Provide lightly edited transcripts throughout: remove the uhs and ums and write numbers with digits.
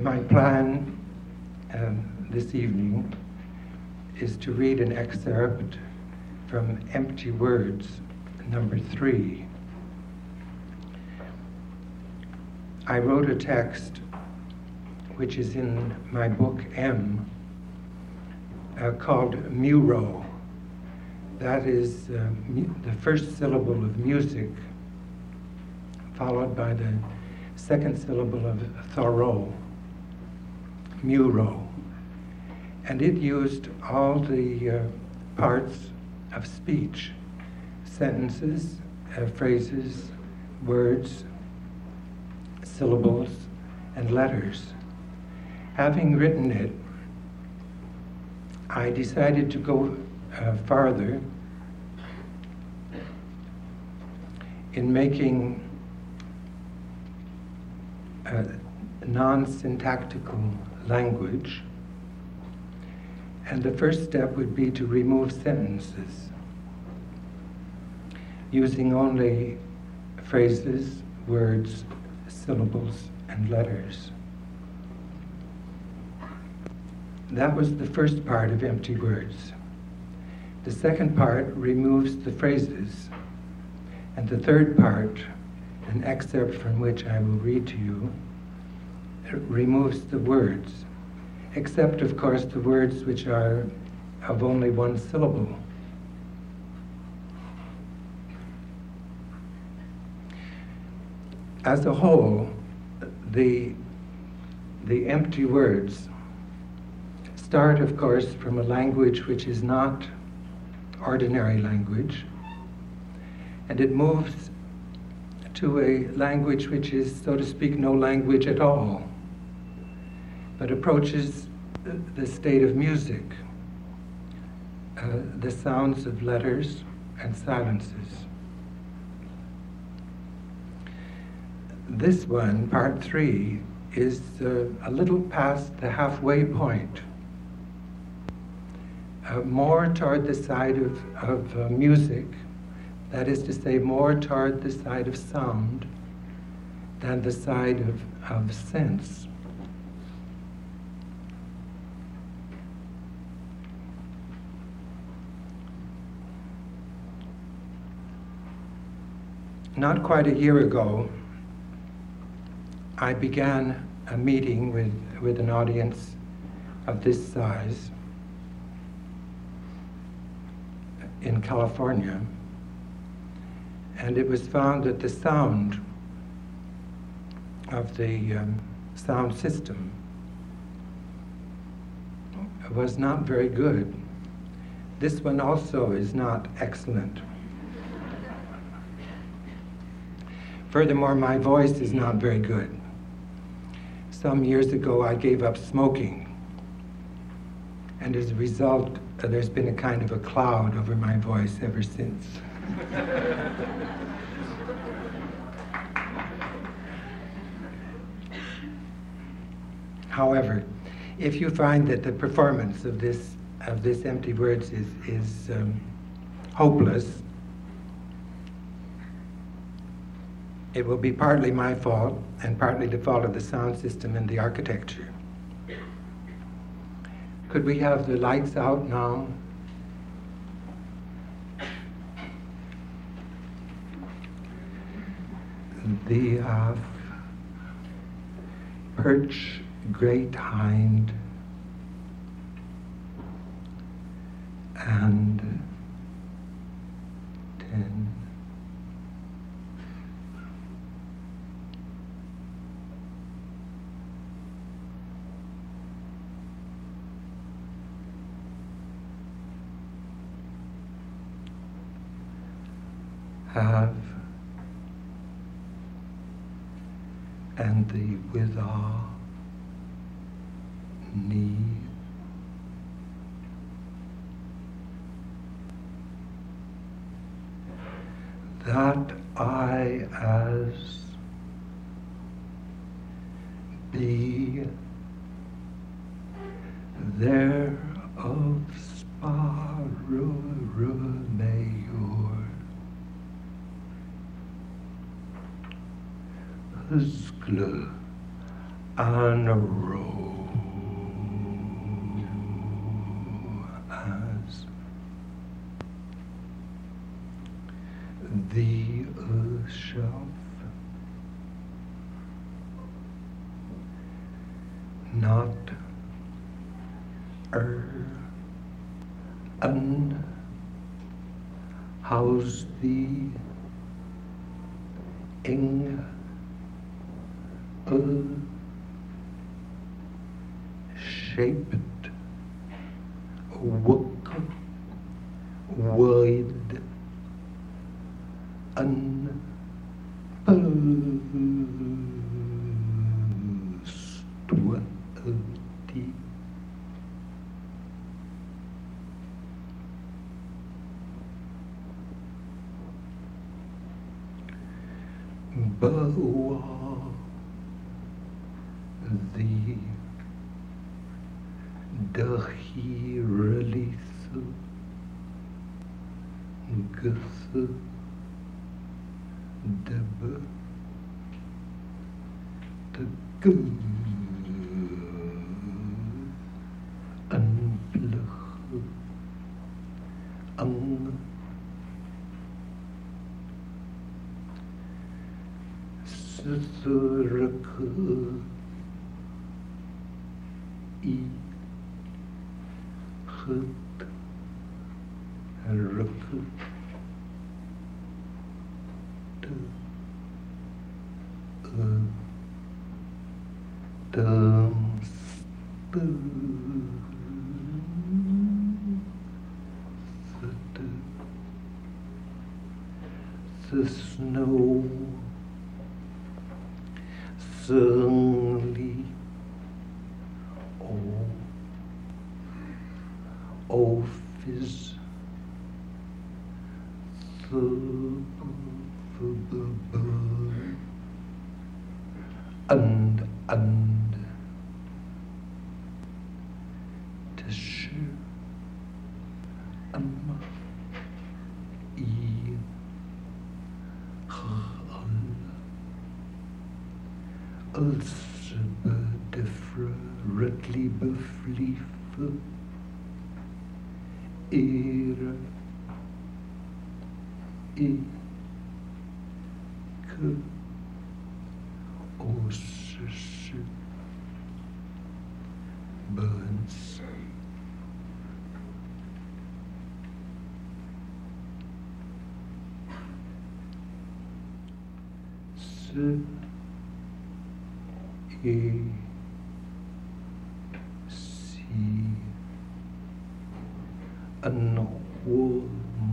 My plan this evening is to read an excerpt from Empty Words, number 3. I wrote a text which is in my book M, called Muro. That is the first syllable of music, followed by the second syllable of Thoreau, Muro. And it used all the parts of speech, sentences, phrases, words, syllables, and letters. Having written it, I decided to go farther in making non-syntactical language. And the first step would be to remove sentences, using only phrases, words, syllables, and letters. That was the first part of Empty Words. The second part removes the phrases, and the third part, an excerpt from which I will read to you, removes the words, except, of course, the words which are of only one syllable. As a whole, the empty words start, of course, from a language which is not ordinary language, and it moves to a language which is, so to speak, no language at all, but approaches the state of music, the sounds of letters and silences. This one, part 3, is a little past the halfway point, more toward the side of music, that is to say, more toward the side of sound than the side of sense. Not quite a year ago, I began a meeting with an audience of this size in California, and it was found that the sound of the sound system was not very good. This one also is not excellent. Furthermore, my voice is not very good. Some years ago, I gave up smoking, and as a result, there's been a kind of a cloud over my voice ever since. However, if you find that the performance of this Empty Words is hopeless, it will be partly my fault and partly the fault of the sound system and the architecture. Could we have the lights out now? The perch great hind and 10. Have and the withal need that I as be there of Sparrow Mayor Huskle and a row as the earth shelf, not unhouse the ing shaped wook wide unpursuity Bawa the dahi release gus deb the unplug Surak I Hut Rak the snow certainly office and tissue I als differently beflief era ik osses burns see an whole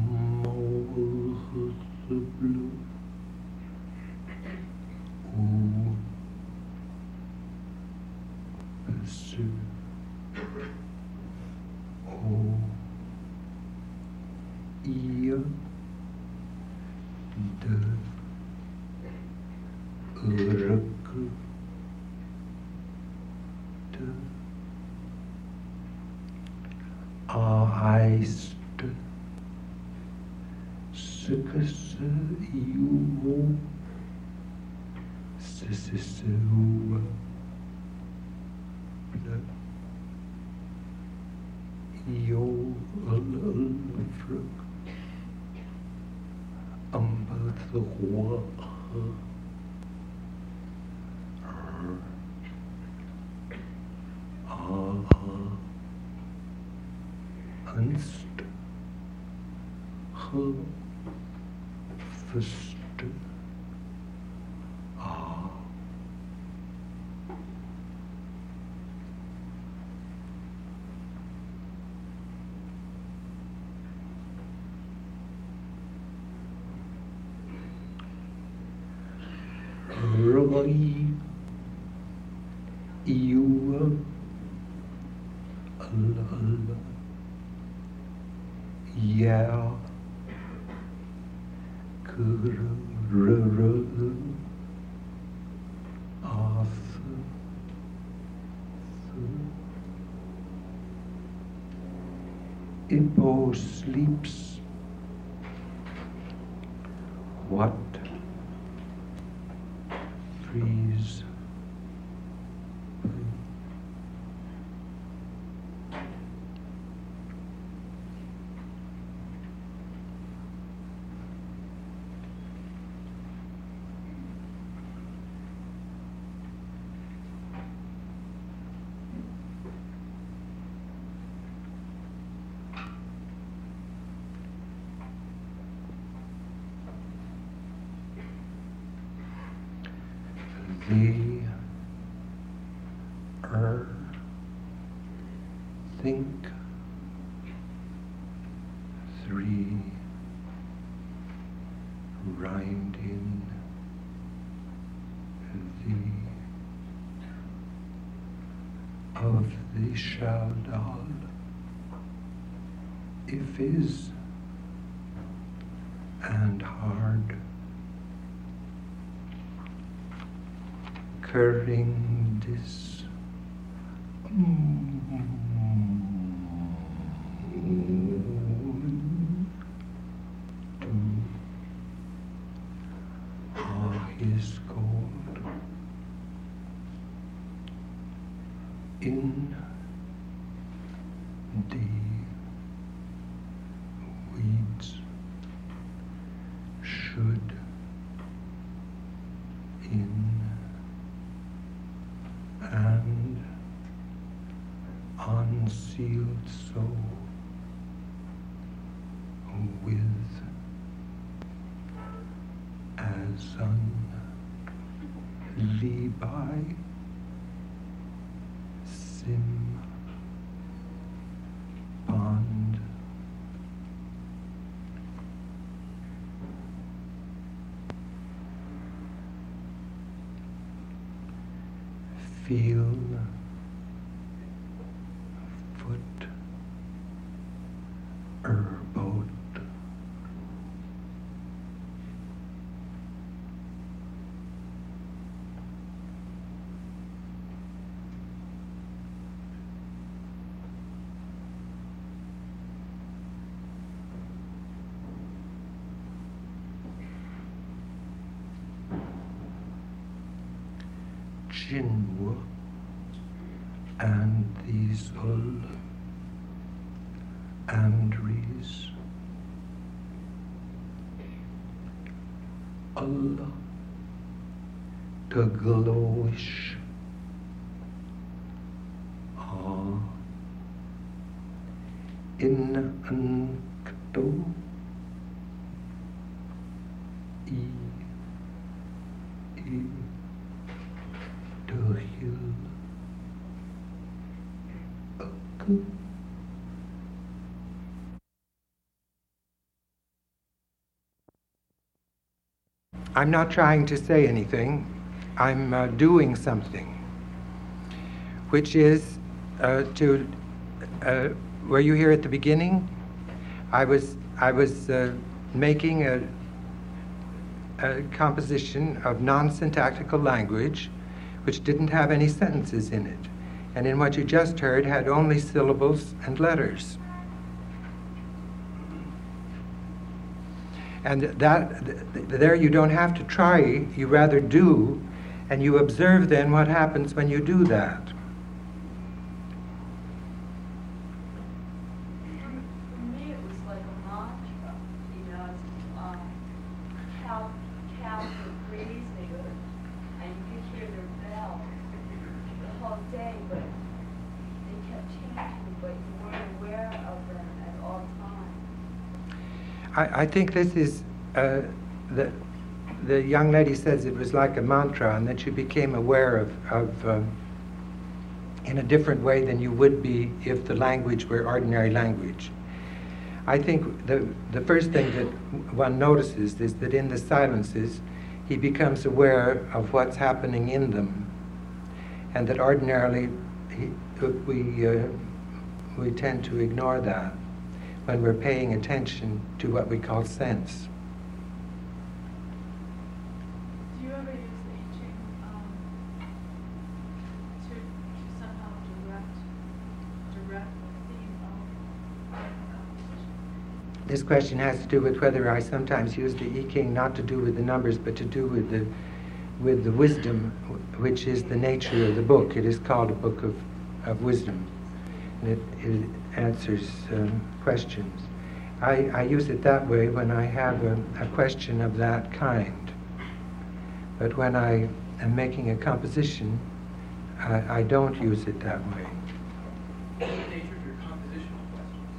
blue pursue ear de Aist Sukasa Iuvo Sisua Yo Alfruk Ambathwa Anst first Roy you Allah yeah Hippo sleeps. What freeze the think, 3 rind in the of the shaldal, if is and hard, curring this his gold in the weeds should in and unsealed so with as Levi Sim Bond feel foot boat Jinwu and these Andries Allah to glowish in ankto e to hill I'm not trying to say anything. I'm doing something, which is were you here at the beginning? I was making a composition of non-syntactical language, which didn't have any sentences in it, and in what you just heard had only syllables and letters. And there you don't have to try, you rather do, and you observe then what happens when you do that. For me it was like a mantra, cows would breeze, and you could hear their bell the whole day, but they kept changing, but you weren't aware of them at all times. I think this is, the young lady says it was like a mantra, and that you became aware of in a different way than you would be if the language were ordinary language. I think the first thing that one notices is that in the silences, he becomes aware of what's happening in them, and that ordinarily we tend to ignore that when we're paying attention to what we call sense. Do you ever use the I Ching to somehow direct the theme of composition? This question has to do with whether I sometimes use the I Ching not to do with the numbers, but to do with the wisdom, which is the nature of the book. It is called a book of wisdom, and it answers questions. I use it that way when I have a question of that kind. But when I am making a composition, I don't use it that way. What's the nature of your compositional questions?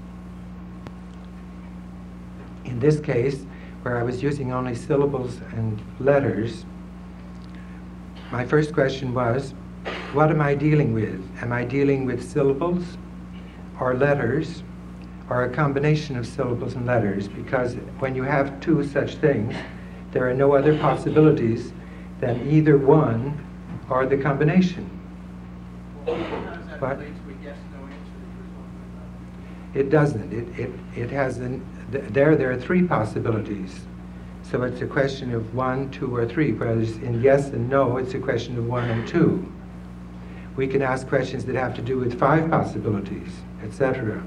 In this case, where I was using only syllables and letters, my first question was, what am I dealing with? Am I dealing with syllables or letters or a combination of syllables and letters? Because when you have two such things, there are no other possibilities than either one or the combination. How does that What? relate to a yes, no answer that you're talking about? It doesn't. It has there are three possibilities. So it's a question of 1, 2, or 3. Whereas in yes and no, it's a question of 1 and 2. We can ask questions that have to do with 5 possibilities, etc.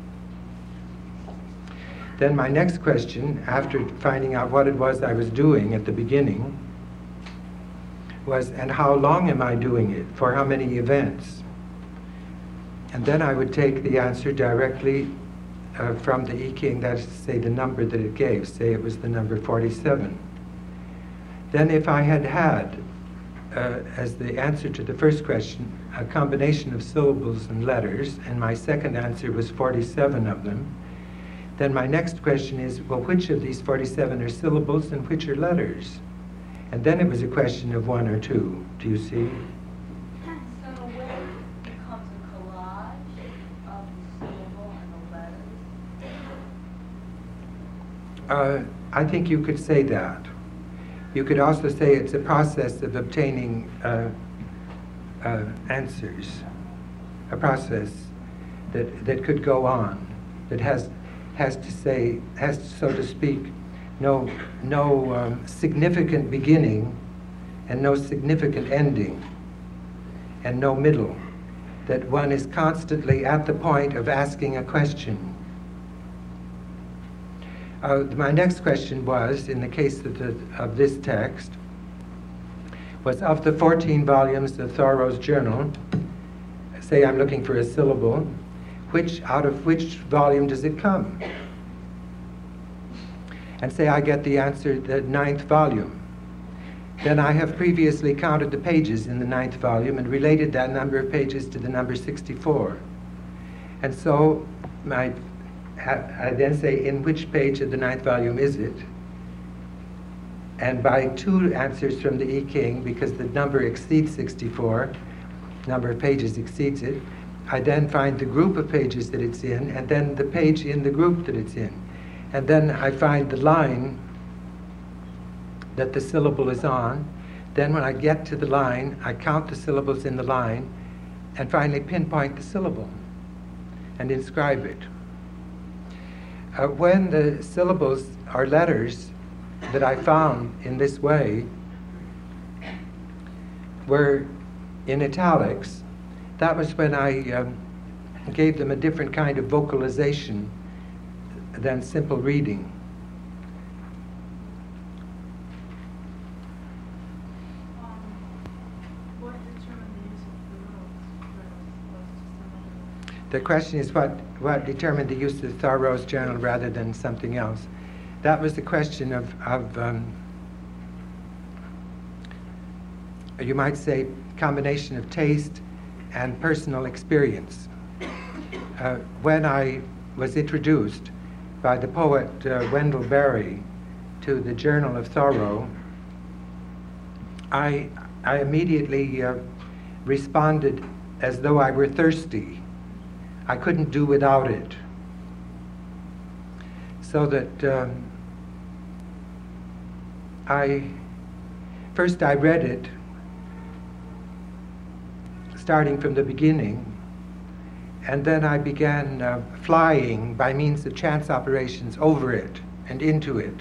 Then my next question, after finding out what it was I was doing at the beginning, was, and how long am I doing it? For how many events? And then I would take the answer directly from the I Ching, that is to say the number that it gave. Say it was the number 47. Then if I had as the answer to the first question, a combination of syllables and letters, and my second answer was 47 of them, then my next question is, well, which of these 47 are syllables and which are letters? And then it was a question of 1 or 2. Do you see? So the way becomes a collage of the syllable and the letters? I think you could say that. You could also say it's a process of obtaining answers, a process that could go on, that has so to speak, no significant beginning and no significant ending and no middle, that one is constantly at the point of asking a question. My next question was, in the case of this text, was of the 14 volumes of Thoreau's journal, say I'm looking for a syllable, out of which volume does it come? And say I get the answer, the 9th volume. Then I have previously counted the pages in the 9th volume and related that number of pages to the number 64. And so I then say, in which page of the 9th volume is it? And by 2 answers from the I Ching, because the number exceeds 64, number of pages exceeds it, I then find the group of pages that it's in, and then the page in the group that it's in. And then I find the line that the syllable is on. Then when I get to the line, I count the syllables in the line, and finally pinpoint the syllable and inscribe it. When the syllables are letters that I found in this way were in italics, that was when I gave them a different kind of vocalization than simple reading. What determined the use of the rules? The question is what determined the use of Thoreau's journal rather than something else. That was the question of you might say, combination of taste and personal experience. When I was introduced by the poet Wendell Berry to the Journal of Thoreau, I immediately responded as though I were thirsty. I couldn't do without it. So that I read it starting from the beginning, and then I began flying by means of chance operations over it and into it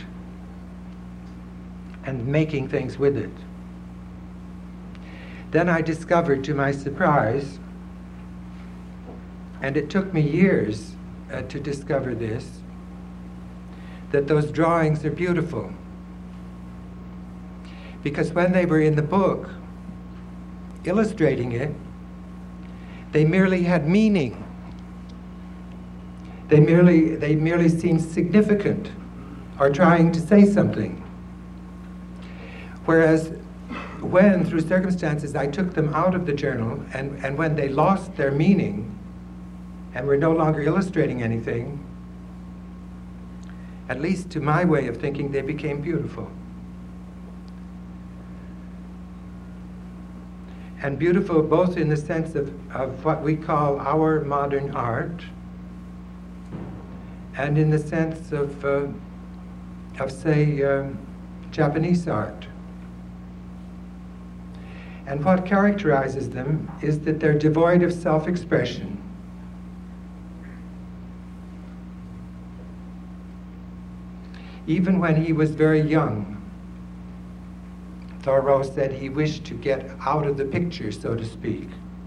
and making things with it. Then I discovered, to my surprise, and it took me years to discover this, that those drawings are beautiful. Because when they were in the book, illustrating it, they merely had meaning. They merely seemed significant or trying to say something. Whereas when, through circumstances, I took them out of the journal, and when they lost their meaning and were no longer illustrating anything, at least to my way of thinking, they became beautiful. And beautiful both in the sense of what we call our modern art, and in the sense of say, Japanese art. And what characterizes them is that they're devoid of self-expression. Even when he was very young, Thoreau said he wished to get out of the picture, so to speak,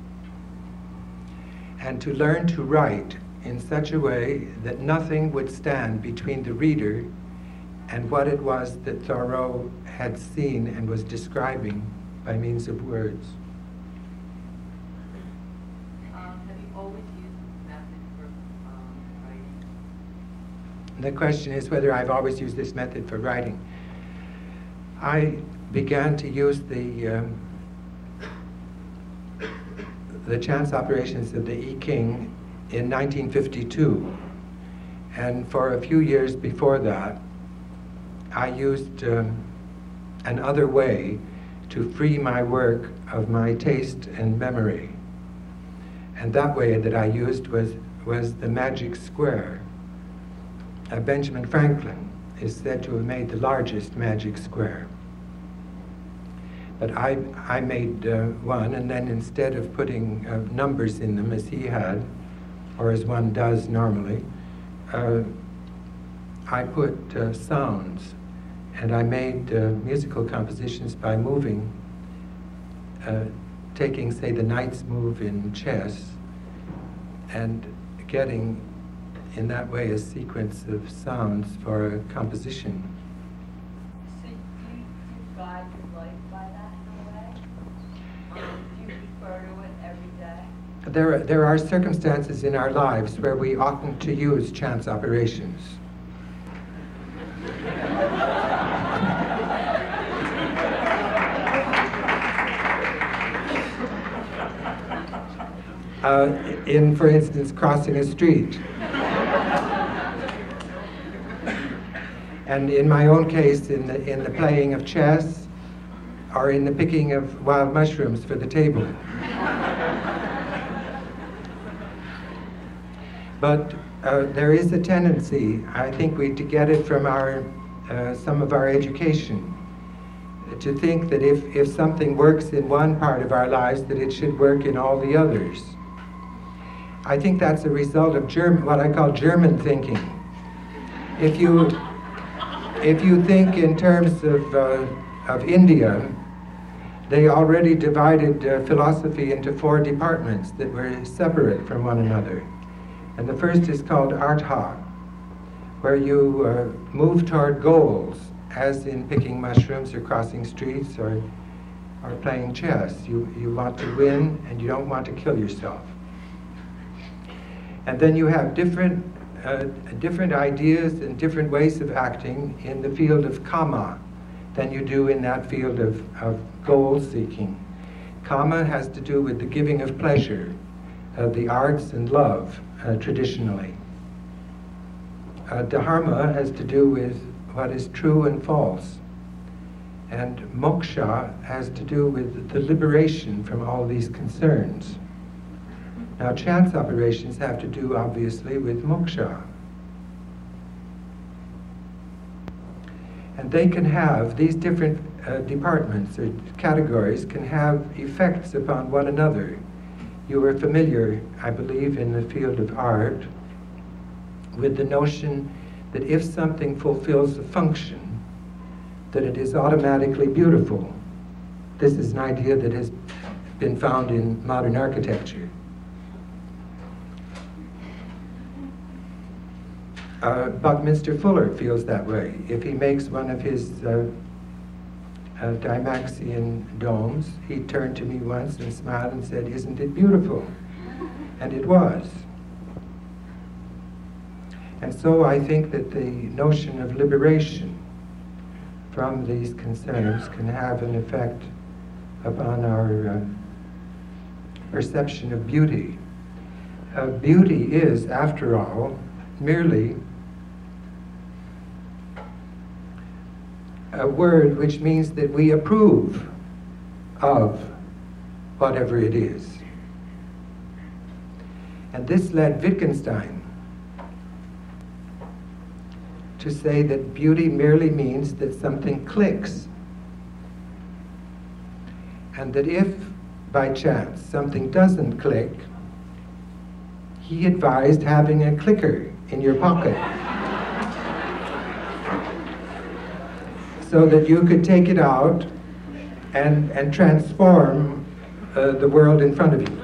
and to learn to write in such a way that nothing would stand between the reader and what it was that Thoreau had seen and was describing by means of words. Have you always used this method for writing? The question is whether I've always used this method for writing. I began to use the chance operations of the I Ching in 1952, and for a few years before that I used another way to free my work of my taste and memory, and that way that I used was the magic square. Benjamin Franklin is said to have made the largest magic square. But I made one, and then instead of putting numbers in them as he had, or as one does normally, I put sounds, and I made musical compositions by moving, taking, say, the knight's move in chess, and getting, in that way, a sequence of sounds for a composition. So do you guide your life by that in a way? Do you refer to it every day? There are circumstances in our lives where we oughtn't to use chance operations. In, for instance, crossing a street. And in my own case, in the playing of chess, or in the picking of wild mushrooms for the table. But there is a tendency, I think to get it from some of our education, to think that if something works in one part of our lives, that it should work in all the others. I think that's a result of what I call German thinking. If you think in terms of India, they already divided philosophy into 4 departments that were separate from one another. And the first is called Artha, where you move toward goals, as in picking mushrooms or crossing streets or playing chess. You want to win, and you don't want to kill yourself. And then you have different ideas and different ways of acting in the field of Kama than you do in that field of goal-seeking. Kama has to do with the giving of pleasure, the arts and love, traditionally. Dharma has to do with what is true and false. And moksha has to do with the liberation from all these concerns. Now, chance operations have to do, obviously, with moksha. And they can have, these different departments or categories can have effects upon one another. You are familiar, I believe, in the field of art with the notion that if something fulfills a function, that it is automatically beautiful. This is an idea that has been found in modern architecture. Buckminster Fuller feels that way. If he makes one of his Dymaxion domes, he turned to me once and smiled and said, "Isn't it beautiful?" And it was. And so I think that the notion of liberation from these concerns can have an effect upon our perception of beauty. Beauty is, after all, merely a word which means that we approve of whatever it is. And this led Wittgenstein to say that beauty merely means that something clicks. And that if, by chance, something doesn't click, he advised having a clicker in your pocket so that you could take it out and transform the world in front of you.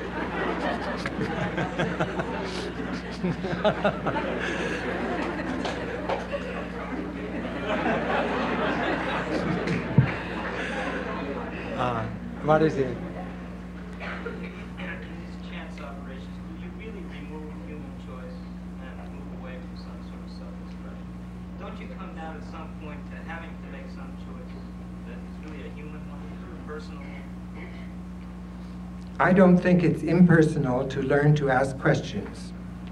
What is it? These chance operations, do you really remove human choice and move away from some sort of self-expression? Don't you come down at some point to having to make some choice that is really a human one, a personal one? I don't think it's impersonal to learn to ask questions.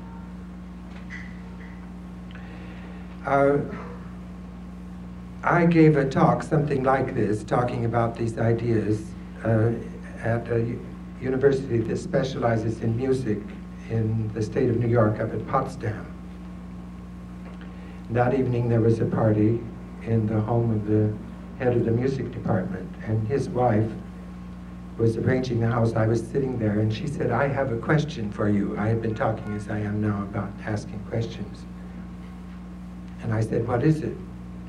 I gave a talk, something like this, talking about these ideas at a university that specializes in music in the state of New York, up at Potsdam. That evening there was a party in the home of the head of the music department, and his wife was arranging the house. I was sitting there, and she said, "I have a question for you." I had been talking, as I am now, about asking questions. And I said, "What is it?"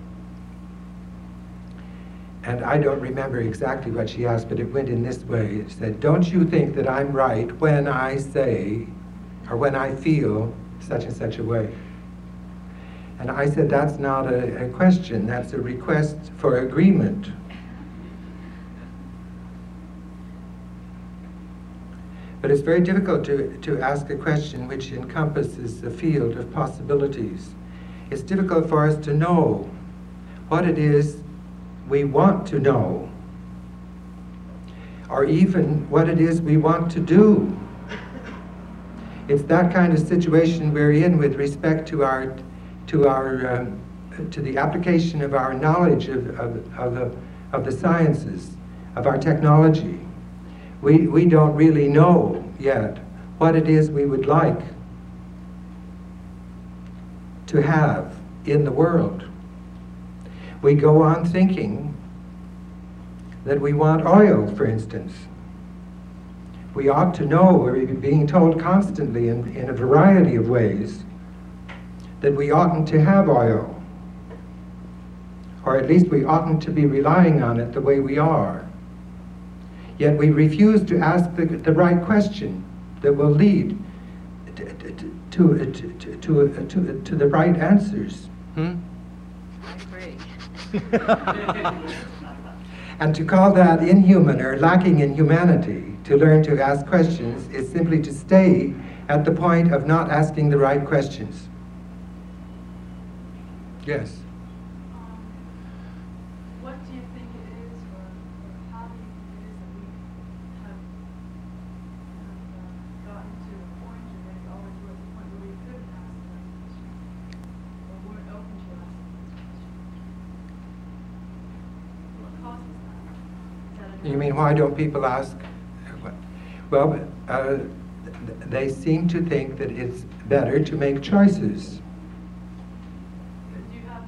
And I don't remember exactly what she asked, but it went in this way. It said, "Don't you think that I'm right when I say, or when I feel such and such a way?" And I said, "That's not a question, that's a request for agreement." But it's very difficult to ask a question which encompasses a field of possibilities. It's difficult for us to know what it is we want to know, or even what it is we want to do. It's that kind of situation we're in with respect to the application of our knowledge of the sciences, of our technology. We don't really know yet what it is we would like to have in the world. We go on thinking that we want oil, for instance. We ought to know, we're being told constantly in a variety of ways, that we oughtn't to have oil. Or at least we oughtn't to be relying on it the way we are. Yet we refuse to ask the right question that will lead to the right answers. I agree. And to call that inhuman or lacking in humanity, to learn to ask questions, is simply to stay at the point of not asking the right questions. Yes? What do you think it is, or how do you think it is that we have gotten to a point, or maybe always were at the point where we couldn't ask the right question, or weren't open to asking those questions? What causes that? Is that You mean, why don't people ask? Well, they seem to think that it's better to make choices. Do you have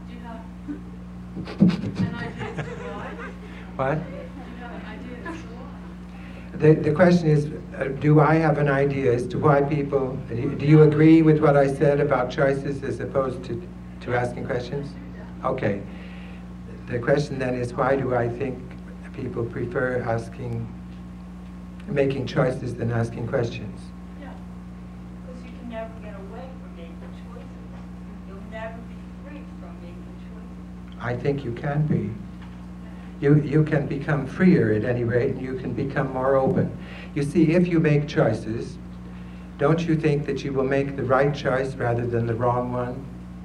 an idea as to why? What? Do you have an idea as to why? The question is, do I have an idea as to why people... Do you agree with what I said about choices as opposed to asking questions? Okay. The question then is, why do I think people prefer making choices than asking questions? Yeah, because you can never get away from making choices. You'll never be free from making choices. I think you can be. You can become freer at any rate, and you can become more open. You see, if you make choices, don't you think that you will make the right choice rather than the wrong one?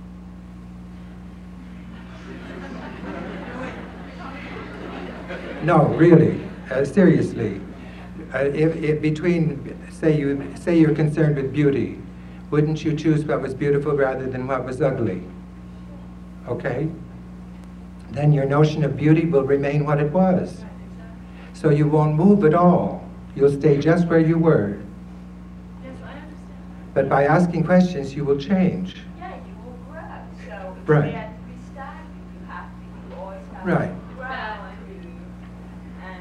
No, really, seriously. If between, say you're concerned with beauty, wouldn't you choose what was beautiful rather than what was ugly? Okay? Then your notion of beauty will remain what it was. So you won't move at all. You'll stay just where you were. Yes, I understand. But by asking questions, you will change. Yeah, you will grow. So it's Right. bad to be stagnant. You always have Right. to grow. And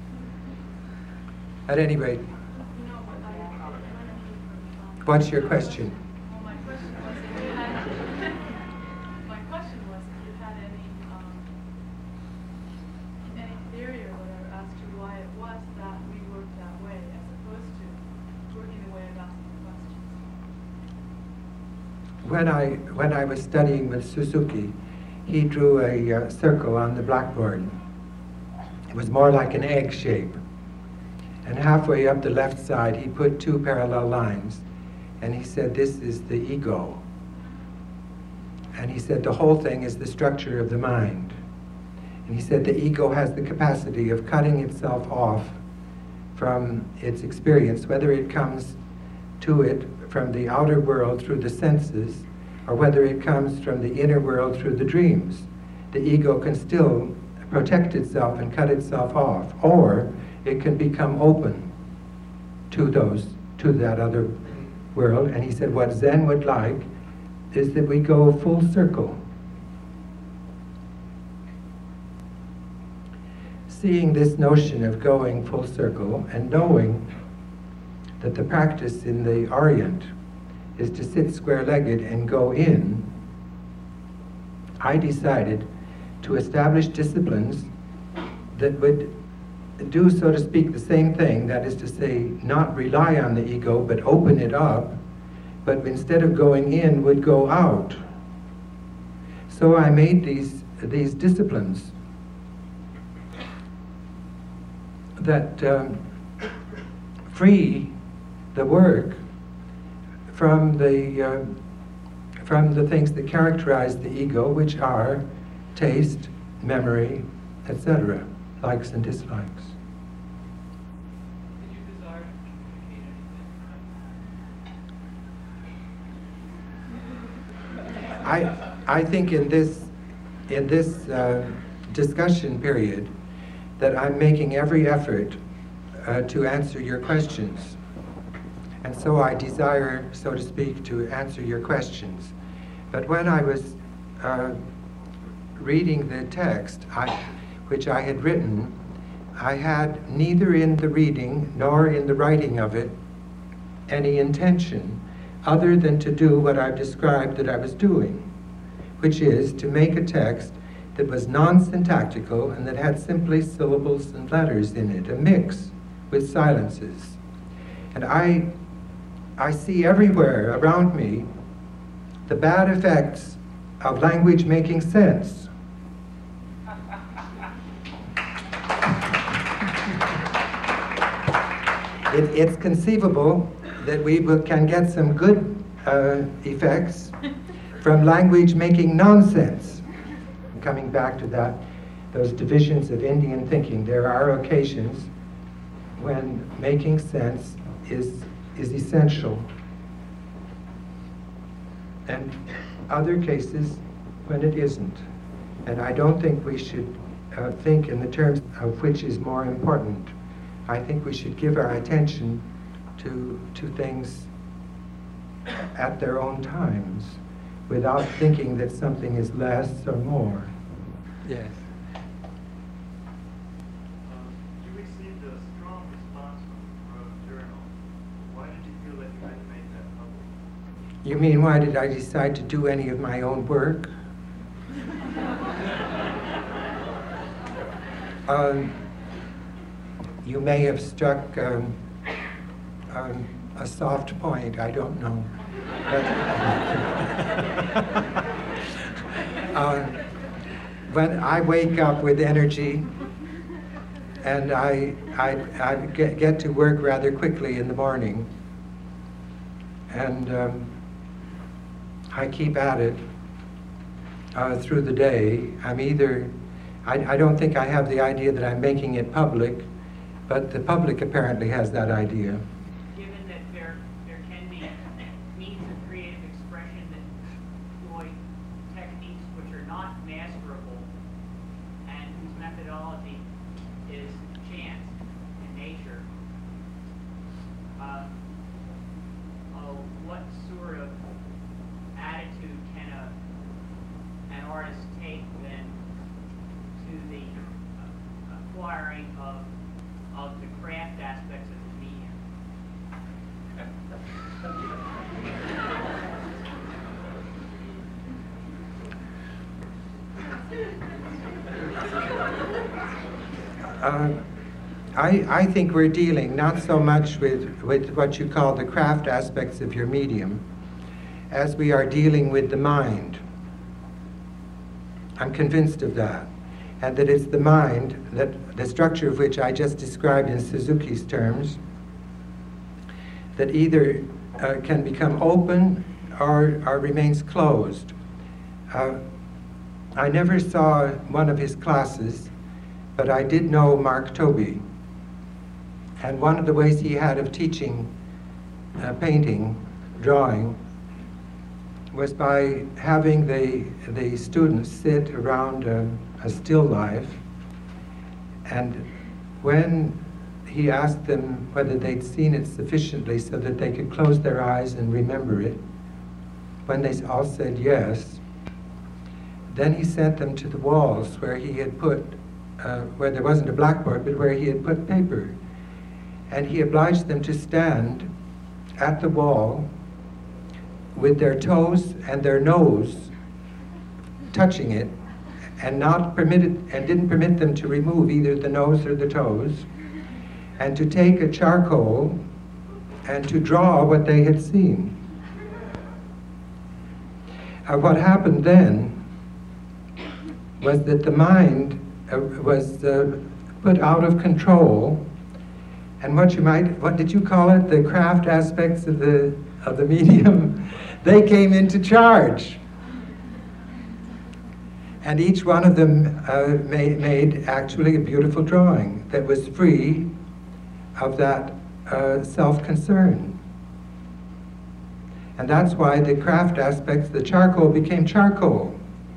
At any rate, You know what what's your question? Well, my question was if you had, my question was if you had any theory or whatever as to why it was that we worked that way as opposed to working the way of asking questions. When I was studying with Suzuki, he drew a circle on the blackboard. It was more like an egg shape. And halfway up the left side, he put two parallel lines. And he said, this is the ego. And he said, the whole thing is the structure of the mind. And he said, the ego has the capacity of cutting itself off from its experience, whether it comes to it from the outer world through the senses, or whether it comes from the inner world through the dreams. The ego can still protect itself and cut itself off, or it can become open to that other world. And he said what Zen would like is that we go full circle. Seeing this notion of going full circle and knowing that the practice in the Orient is to sit square-legged and go in, I decided to establish disciplines that would do, so to speak, the same thing, that is to say, not rely on the ego, but open it up, but instead of going in, would go out. So I made these disciplines that free the work from the things that characterize the ego, which are taste, memory, etc., likes and dislikes. Did you desire to communicate anything? I think in this discussion period that I'm making every effort to answer your questions. And so I desire, so to speak, to answer your questions. But when I was reading the text, which I had written, I had neither in the reading nor in the writing of it any intention other than to do what I've described that I was doing, which is to make a text that was non-syntactical and that had simply syllables and letters in it, a mix with silences. And I see everywhere around me the bad effects of language making sense. It's conceivable that we can get some good effects from language making nonsense. Coming back to that, those divisions of Indian thinking, there are occasions when making sense is essential, and other cases when it isn't. And I don't think we should think in the terms of which is more important. I think we should give our attention to things at their own times, without thinking that something is less or more. Yes. You received a strong response from the journal. Why did you feel that you had to make that public? You mean, why did I decide to do any of my own work? You may have struck a soft point, I don't know. When I wake up with energy, and I get to work rather quickly in the morning, and I keep at it through the day. I don't think I have the idea that I'm making it public, but the public apparently has that idea. Given that there can be means of creative expression that employ techniques which are not masterable and whose methodology is chance and nature, I think we're dealing not so much with what you call the craft aspects of your medium as we are dealing with the mind. I'm convinced of that. And that it's the mind, that the structure of which I just described in Suzuki's terms, that either can become open or remains closed. I never saw one of his classes, but I did know Mark Tobey. And one of the ways he had of teaching painting, drawing, was by having the students sit around a still life, and when he asked them whether they'd seen it sufficiently so that they could close their eyes and remember it, when they all said yes, then he sent them to the walls where he had put, where there wasn't a blackboard, but where he had put paper. And he obliged them to stand at the wall with their toes and their nose touching it, and didn't permit them to remove either the nose or the toes, and to take a charcoal and to draw what they had seen. What happened then was that the mind was put out of control, and what did you call it? The craft aspects of the medium, they came into charge. And each one of them made actually a beautiful drawing that was free of that self-concern. And that's why the craft aspects, the charcoal became charcoal.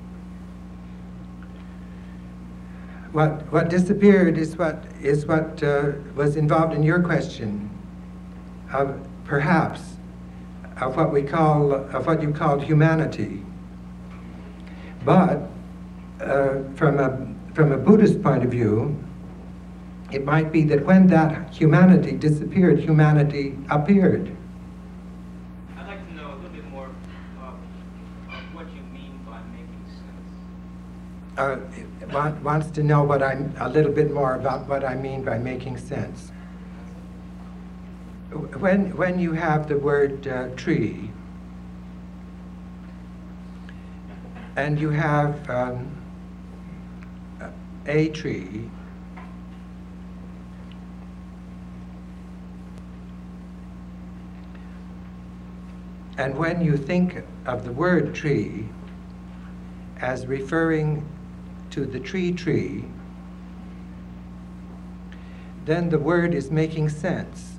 What disappeared is what was involved in your question, of perhaps of what you called humanity. But from a Buddhist point of view, it might be that when that humanity disappeared, humanity appeared. I'd like to know a little bit more of what you mean by making sense. Wants to know a little bit more about what I mean by making sense. When you have the word tree, and you have a tree, and when you think of the word tree as referring to the tree, then the word is making sense.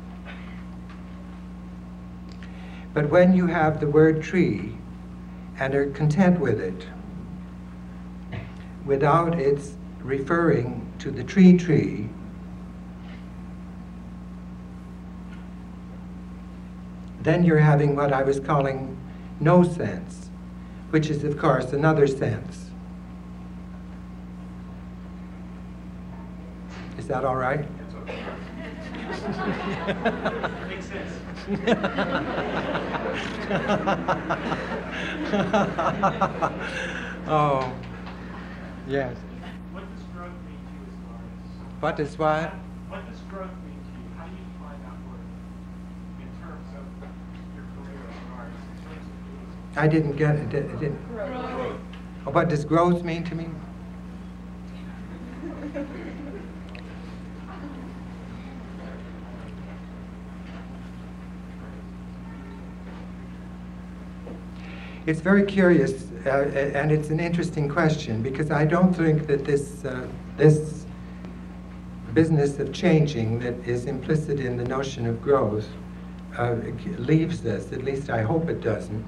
But when you have the word tree and are content with it, without its referring to the tree, then you're having what I was calling no sense, which is, of course, another sense. Is that all right? That's okay. Makes sense. Oh, yes. What does growth mean to you as far as? What is what? What does growth mean to you? How do you define that word in terms of your career as far as in terms of Buddhism? I didn't get it. Growth. Oh, what does growth mean to me? It's very curious, and it's an interesting question, because I don't think that this business of changing that is implicit in the notion of growth leaves us. At least I hope it doesn't.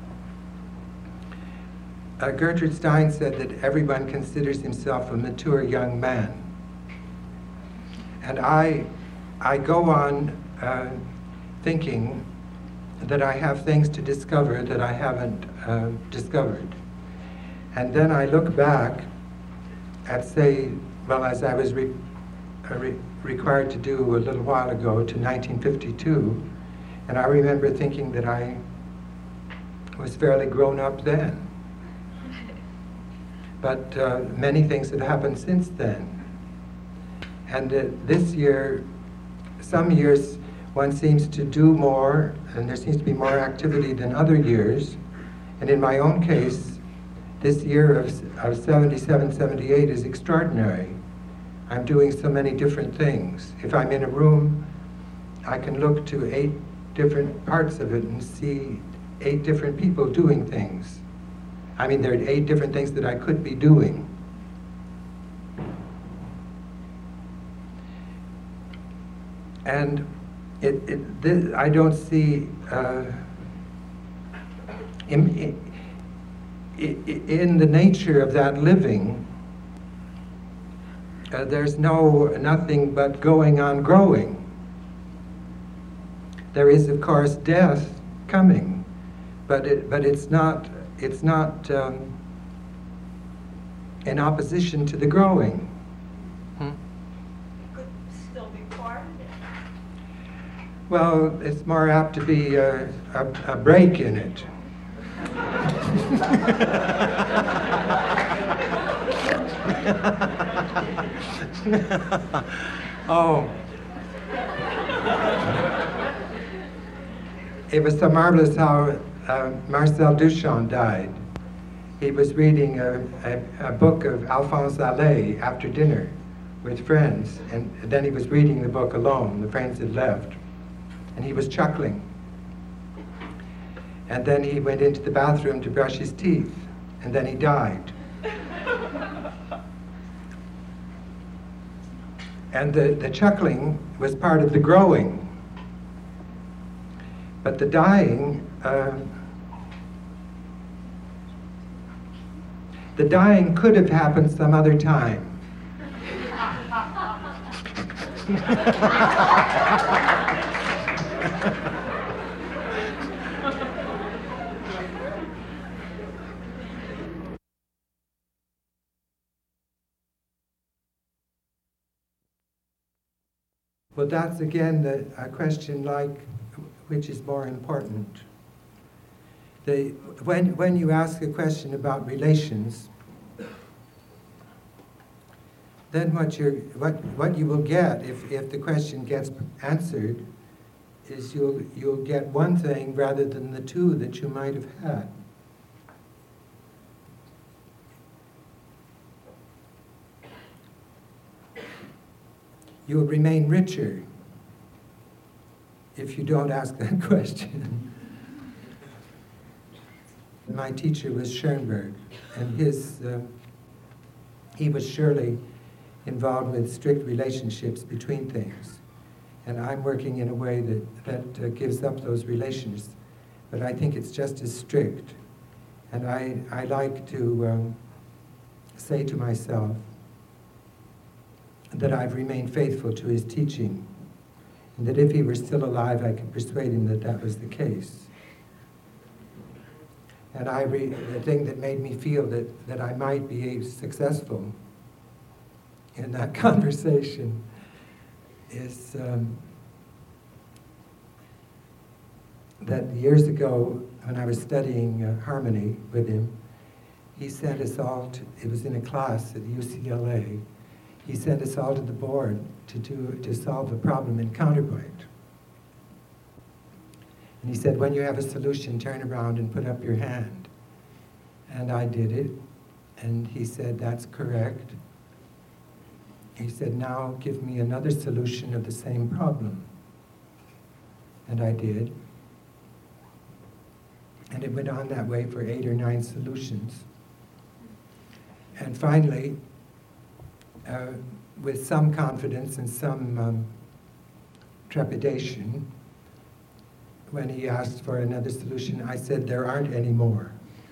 Gertrude Stein said that everyone considers himself a mature young man. And I go on thinking that I have things to discover that I haven't discovered. And then I look back at, say, well, as I was required to do a little while ago, to 1952, and I remember thinking that I was fairly grown up then. But many things have happened since then. And this year, some years one seems to do more, and there seems to be more activity than other years. And in my own case, this year of 77, 78 is extraordinary. I'm doing so many different things. If I'm in a room, I can look to 8 different parts of it and see 8 different people doing things. I mean, there are 8 different things that I could be doing. And I don't see in the nature of that living, there's nothing but going on growing. There is, of course, death coming, but it's not in opposition to the growing. It could still be part of it. Well, it's more apt to be a break in it. Oh. It was so marvelous how Marcel Duchamp died. He was reading a book of Alphonse Allais after dinner with friends, and then he was reading the book alone. The friends had left, and he was chuckling. And then he went into the bathroom to brush his teeth, and then he died. And the chuckling was part of the growing. But the dying could have happened some other time. Well, that's again a question like, which is more important? When you ask a question about relations, then what you will get if the question gets answered is you'll get one thing rather than the 2 that you might have had. You'll remain richer if you don't ask that question. My teacher was Schoenberg, and he was surely involved with strict relationships between things. And I'm working in a way that gives up those relations, but I think it's just as strict. And I like to say to myself that I've remained faithful to his teaching, and that if he were still alive, I could persuade him that that was the case. And the thing that made me feel that I might be successful in that conversation is that years ago, when I was studying harmony with him, he sent us all it was in a class at UCLA, he sent us all to the board to solve a problem in counterpoint. And he said, when you have a solution, turn around and put up your hand. And I did it, and he said, that's correct. He said, now give me another solution of the same problem. And I did. And it went on that way for 8 or 9 solutions. And finally, with some confidence and some trepidation, when he asked for another solution, I said, there aren't any more.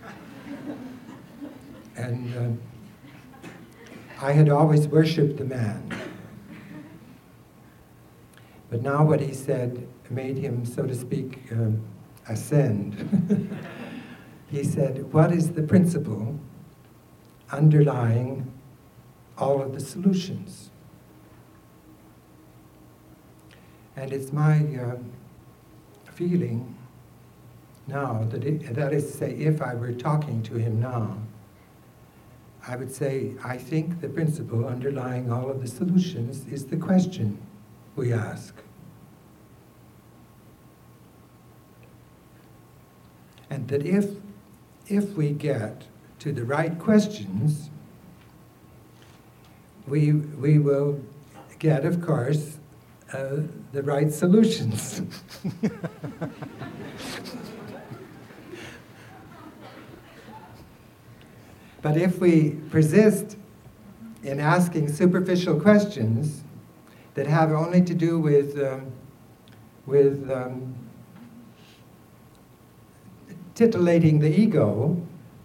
And I had always worshipped the man. But now what he said made him, so to speak, ascend. He said, what is the principle underlying all of the solutions? And it's my feeling now that is to say, if I were talking to him now, I would say, I think the principle underlying all of the solutions is the question we ask. And that if we get to the right questions, we will get, of course, the right solutions. But if we persist in asking superficial questions that have only to do with titillating the ego,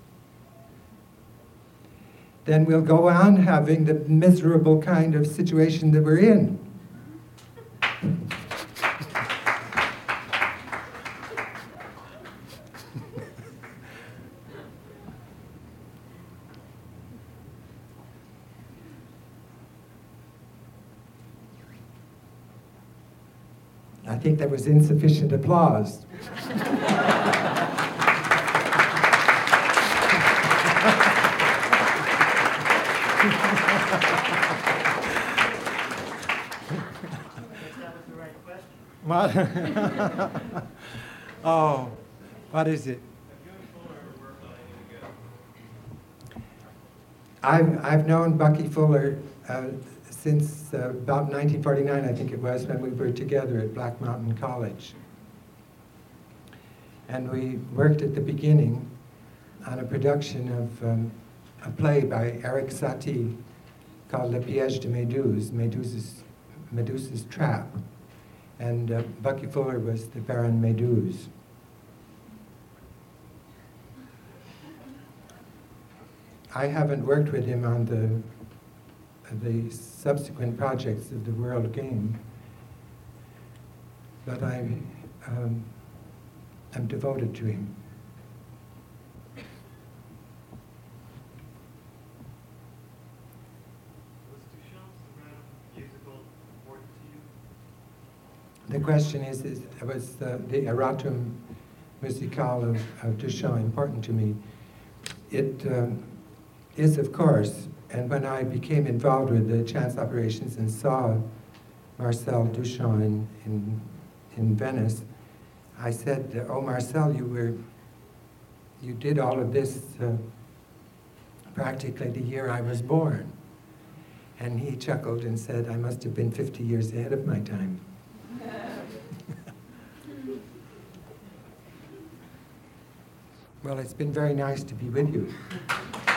then we'll go on having the miserable kind of situation that we're in. I think there was insufficient applause. That was the right question. What? Oh, what is it? I've known Bucky Fuller since about 1949, I think it was, when we were together at Black Mountain College. And we worked at the beginning on a production of a play by Eric Satie called Le Piège de Méduse, Medusa's Trap. And Bucky Fuller was the Baron Méduse. I haven't worked with him on the subsequent projects of the World Game, but I'm devoted to him. Was Duchamp's musical important to you? The question is was the erratum musicale of Duchamp important to me? It is, of course, and when I became involved with the chance operations and saw Marcel Duchamp in Venice, I said, "Oh, Marcel, you did all of this practically the year I was born." And he chuckled and said, "I must have been 50 years ahead of my time." Well, it's been very nice to be with you.